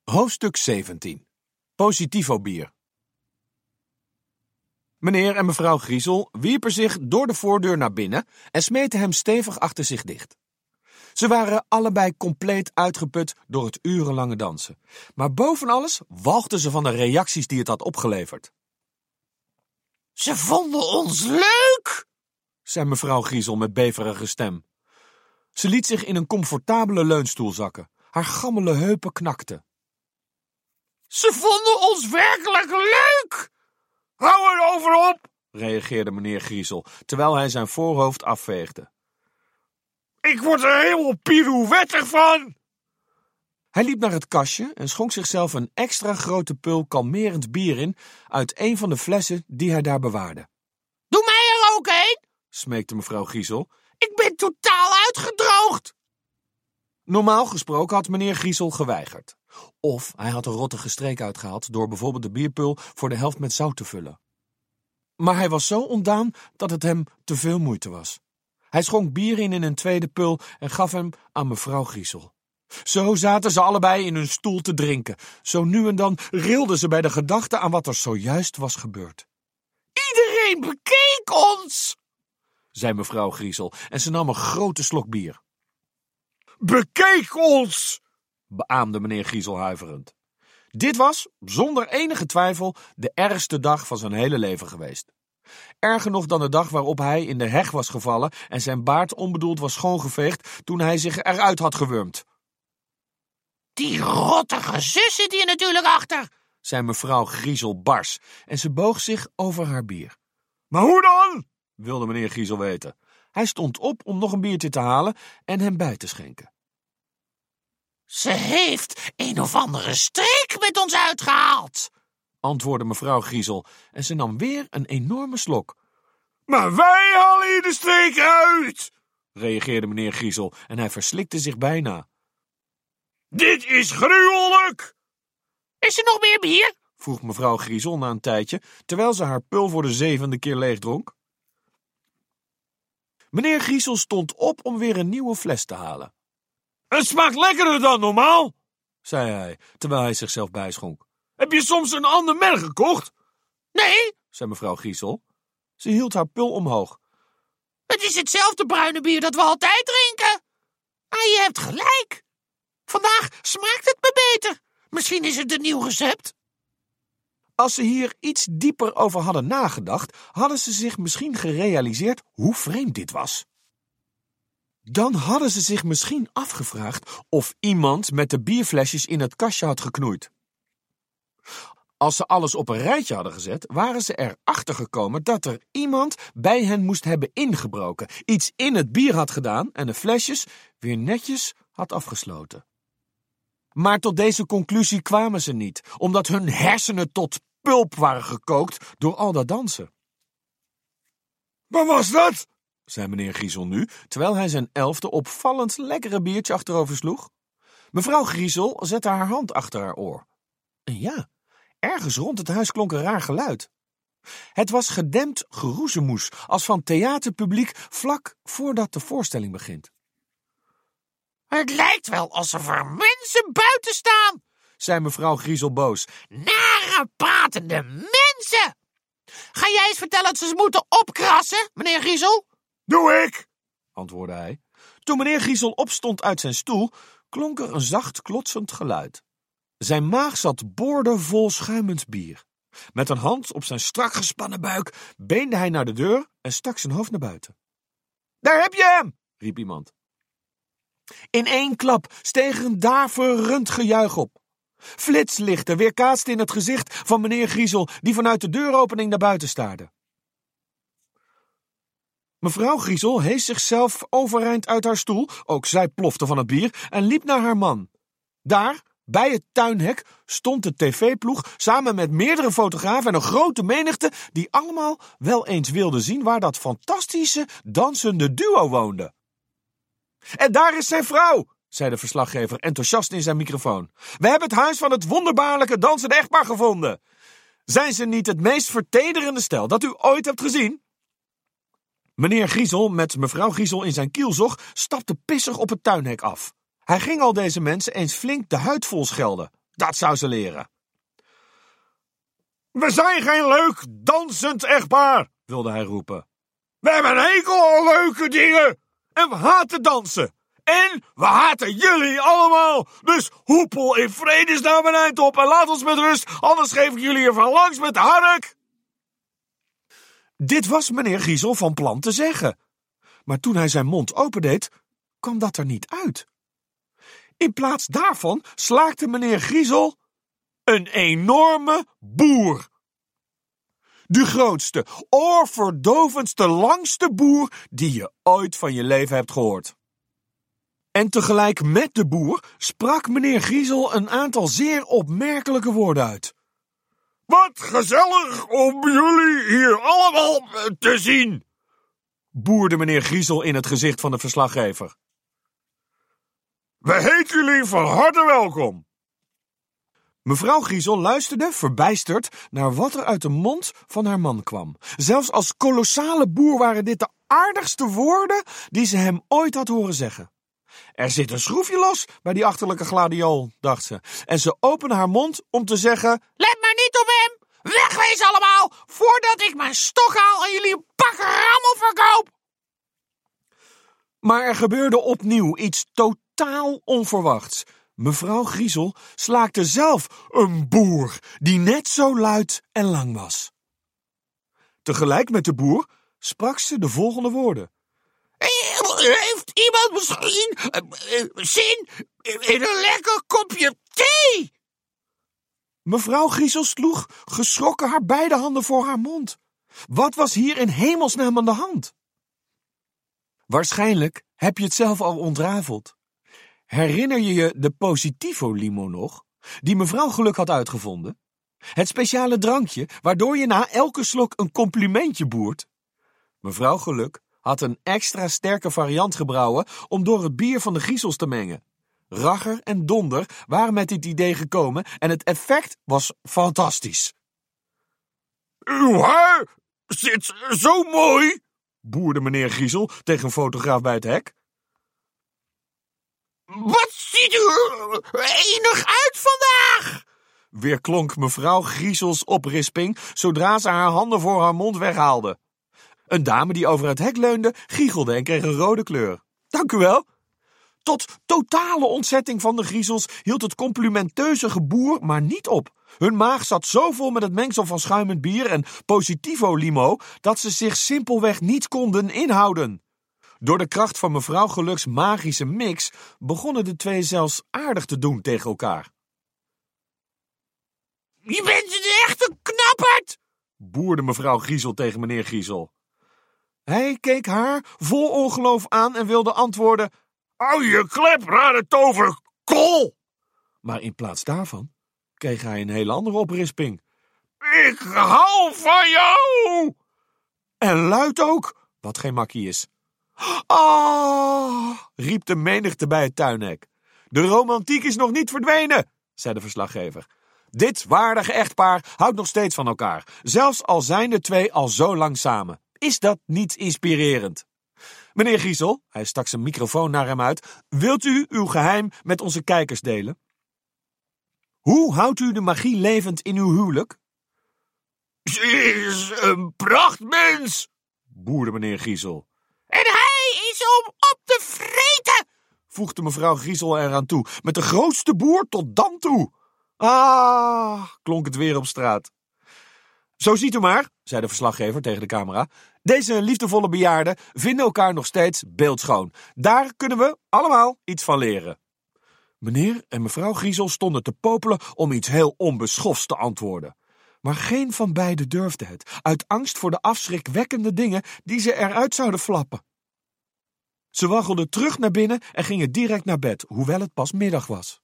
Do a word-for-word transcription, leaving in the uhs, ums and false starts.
Hoofdstuk zeventien. Positivo bier. Meneer en mevrouw Griezel wierpen zich door de voordeur naar binnen en smeten hem stevig achter zich dicht. Ze waren allebei compleet uitgeput door het urenlange dansen. Maar boven alles walgden ze van de reacties die het had opgeleverd. Ze vonden ons leuk, zei mevrouw Griezel met beverige stem. Ze liet zich in een comfortabele leunstoel zakken. Haar gammele heupen knakten. Ze vonden ons werkelijk leuk. Hou erover op, reageerde meneer Griezel, terwijl hij zijn voorhoofd afveegde. Ik word er helemaal pirouettig van. Hij liep naar het kastje en schonk zichzelf een extra grote pul kalmerend bier in uit een van de flessen die hij daar bewaarde. Doe mij er ook een, smeekte mevrouw Griezel. Ik ben totaal uitgedroogd. Normaal gesproken had meneer Griezel geweigerd. Of hij had een rottige streek uitgehaald door bijvoorbeeld de bierpul voor de helft met zout te vullen. Maar hij was zo ontdaan dat het hem te veel moeite was. Hij schonk bier in in een tweede pul en gaf hem aan mevrouw Griezel. Zo zaten ze allebei in hun stoel te drinken. Zo nu en dan rilden ze bij de gedachte aan wat er zojuist was gebeurd. Iedereen bekeek ons, zei mevrouw Griezel en ze nam een grote slok bier. Bekeek ons, beaamde meneer Griezel huiverend. Dit was, zonder enige twijfel, de ergste dag van zijn hele leven geweest. Erger nog dan de dag waarop hij in de heg was gevallen en zijn baard onbedoeld was schoongeveegd toen hij zich eruit had gewurmd. Die rottige zus zit hier natuurlijk achter, zei mevrouw Griezel bars en ze boog zich over haar bier. Maar hoe dan? wilde meneer Griezel weten. Hij stond op om nog een biertje te halen en hem bij te schenken. Ze heeft een of andere streek met ons uitgehaald, antwoordde mevrouw Griezel en ze nam weer een enorme slok. Maar wij halen hier de streek uit, reageerde meneer Griezel en hij verslikte zich bijna. Dit is gruwelijk! Is er nog meer bier? vroeg mevrouw Griezel na een tijdje, terwijl ze haar pul voor de zevende keer leegdronk. Meneer Griezel stond op om weer een nieuwe fles te halen. Het smaakt lekkerder dan normaal, zei hij, terwijl hij zichzelf bijschonk. Heb je soms een ander merk gekocht? Nee, zei mevrouw Griezel. Ze hield haar pul omhoog. Het is hetzelfde bruine bier dat we altijd drinken. Maar je hebt gelijk. Vandaag smaakt het me beter. Misschien is het een nieuw recept. Als ze hier iets dieper over hadden nagedacht, hadden ze zich misschien gerealiseerd hoe vreemd dit was. Dan hadden ze zich misschien afgevraagd of iemand met de bierflesjes in het kastje had geknoeid. Als ze alles op een rijtje hadden gezet, waren ze erachter gekomen dat er iemand bij hen moest hebben ingebroken, iets in het bier had gedaan en de flesjes weer netjes had afgesloten. Maar tot deze conclusie kwamen ze niet, omdat hun hersenen tot pulp waren gekookt door al dat dansen. Wat was dat? zei meneer Griezel nu, terwijl hij zijn elfde opvallend lekkere biertje achterover sloeg. Mevrouw Griezel zette haar hand achter haar oor. En ja, ergens rond het huis klonk een raar geluid. Het was gedempt geroezemoes, als van theaterpubliek vlak voordat de voorstelling begint. Het lijkt wel alsof er mensen buiten staan, zei mevrouw Griezel boos. Nare pratende mensen! Ga jij eens vertellen dat ze ze moeten opkrassen, meneer Griezel? Doe ik, antwoordde hij. Toen meneer Griezel opstond uit zijn stoel, klonk er een zacht klotsend geluid. Zijn maag zat boordevol schuimend bier. Met een hand op zijn strak gespannen buik beende hij naar de deur en stak zijn hoofd naar buiten. Daar heb je hem, riep iemand. In één klap steeg een daverend gejuich op. Flitslichten weerkaatsten in het gezicht van meneer Griezel, die vanuit de deuropening naar buiten staarde. Mevrouw Griezel hees zichzelf overeind uit haar stoel, ook zij plofte van het bier, en liep naar haar man. Daar, bij het tuinhek, stond de tv-ploeg samen met meerdere fotografen en een grote menigte die allemaal wel eens wilden zien waar dat fantastische, dansende duo woonde. En daar is zijn vrouw, zei de verslaggever enthousiast in zijn microfoon. We hebben het huis van het wonderbaarlijke dansende echtpaar gevonden. Zijn ze niet het meest vertederende stel dat u ooit hebt gezien? Meneer Griezel, met mevrouw Griezel in zijn kielzog, stapte pissig op het tuinhek af. Hij ging al deze mensen eens flink de huid vol schelden. Dat zou ze leren. We zijn geen leuk dansend echtpaar, wilde hij roepen. We hebben een hekel aan leuke dingen. En we haten dansen. En we haten jullie allemaal. Dus hoepel in vredesnaam een eind op en laat ons met rust. Anders geef ik jullie ervan langs met de hark. Dit was meneer Griezel van plan te zeggen. Maar toen hij zijn mond opendeed, kwam dat er niet uit. In plaats daarvan slaakte meneer Griezel een enorme boer. De grootste, oorverdovendste, langste boer die je ooit van je leven hebt gehoord. En tegelijk met de boer sprak meneer Griezel een aantal zeer opmerkelijke woorden uit. Wat gezellig om jullie hier allemaal te zien, boerde meneer Griezel in het gezicht van de verslaggever. We heten jullie van harte welkom. Mevrouw Griezel luisterde verbijsterd naar wat er uit de mond van haar man kwam. Zelfs als kolossale boer waren dit de aardigste woorden die ze hem ooit had horen zeggen. Er zit een schroefje los bij die achterlijke gladiool, dacht ze. En ze opende haar mond om te zeggen: Let maar niet op hem! Wegwezen allemaal, voordat ik mijn stok haal en jullie een pak rammel verkoop! Maar er gebeurde opnieuw iets totaal onverwachts. Mevrouw Griezel slaakte zelf een boer die net zo luid en lang was. Tegelijk met de boer sprak ze de volgende woorden. Heeft iemand misschien zin in een lekker kopje thee? Mevrouw Griezel sloeg geschrokken haar beide handen voor haar mond. Wat was hier in hemelsnaam aan de hand? Waarschijnlijk heb je het zelf al ontrafeld. Herinner je je de Positivo-limo nog, die mevrouw Geluk had uitgevonden? Het speciale drankje waardoor je na elke slok een complimentje boert? Mevrouw Geluk had een extra sterke variant gebrouwen om door het bier van de Griezels te mengen. Ragger en Donder waren met dit idee gekomen en het effect was fantastisch. Uw haar zit zo mooi, boerde meneer Griezel tegen een fotograaf bij het hek. Wat ziet u er enig uit vandaag? Weerklonk mevrouw Griezels oprisping zodra ze haar handen voor haar mond weghaalde. Een dame die over het hek leunde, giechelde en kreeg een rode kleur. Dank u wel. Tot totale ontzetting van de Griezels hield het complimenteuze geboer maar niet op. Hun maag zat zo vol met het mengsel van schuimend bier en Positivo-limo dat ze zich simpelweg niet konden inhouden. Door de kracht van mevrouw Geluks magische mix begonnen de twee zelfs aardig te doen tegen elkaar. Je bent een echte knapperd, boerde mevrouw Griezel tegen meneer Griezel. Hij keek haar vol ongeloof aan en wilde antwoorden: Hou je klep, rare toverkol! Maar in plaats daarvan kreeg hij een hele andere oprisping. Ik hou van jou! En luid ook, wat geen makkie is. Ah, riep de menigte bij het tuinhek. De romantiek is nog niet verdwenen, zei de verslaggever. Dit waardige echtpaar houdt nog steeds van elkaar, zelfs al zijn de twee al zo lang samen. Is dat niet inspirerend? Meneer Griezel, hij stak zijn microfoon naar hem uit, wilt u uw geheim met onze kijkers delen? Hoe houdt u de magie levend in uw huwelijk? Ze is een prachtmens, boerde meneer Griezel. En hij is om op te vreten, voegde mevrouw Griezel eraan toe, met de grootste boer tot dan toe. Ah, klonk het weer op straat. Zo ziet u maar, zei de verslaggever tegen de camera, deze liefdevolle bejaarden vinden elkaar nog steeds beeldschoon. Daar kunnen we allemaal iets van leren. Meneer en mevrouw Griezel stonden te popelen om iets heel onbeschofts te antwoorden. Maar geen van beiden durfde het, uit angst voor de afschrikwekkende dingen die ze eruit zouden flappen. Ze waggelden terug naar binnen en gingen direct naar bed, hoewel het pas middag was.